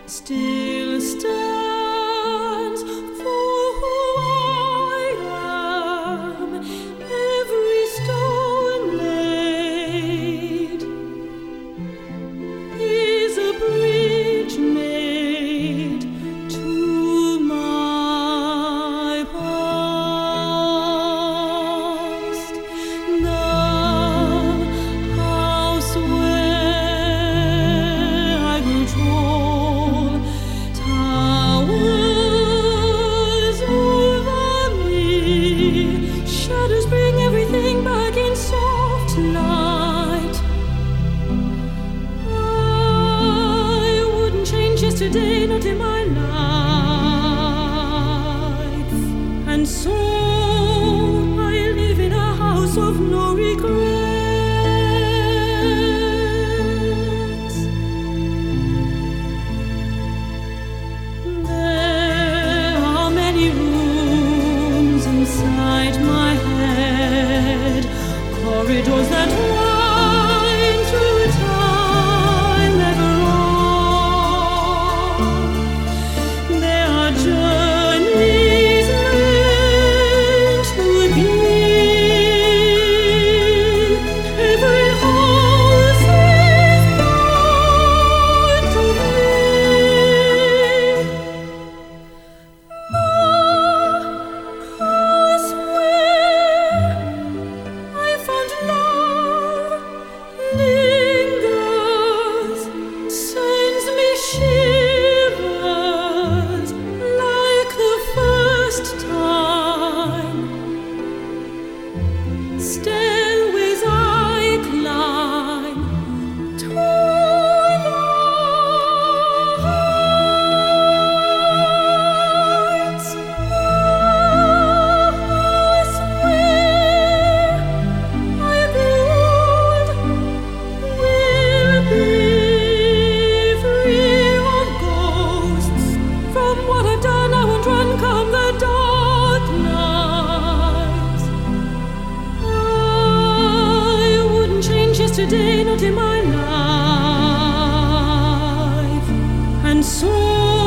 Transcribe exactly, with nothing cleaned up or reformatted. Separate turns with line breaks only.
still stands for who I am, every stone laid is a bridge made to my past. The house where I grew tall towers over me. Shadows bring everything back in soft light. I wouldn't change yesterday, not in my life. And so I live in a house of no regrets. There are many rooms inside my head, corridors that wind through time ever on. There are journeys meant to be. Every house is born to me. The house where I found love lingers, sends me shivers like the first time. Stairways I climb to the heights. The house where I grew old will be free of ghosts. From what I've done, I won't run come the dark nights. I wouldn't change yesterday, not in my life. And so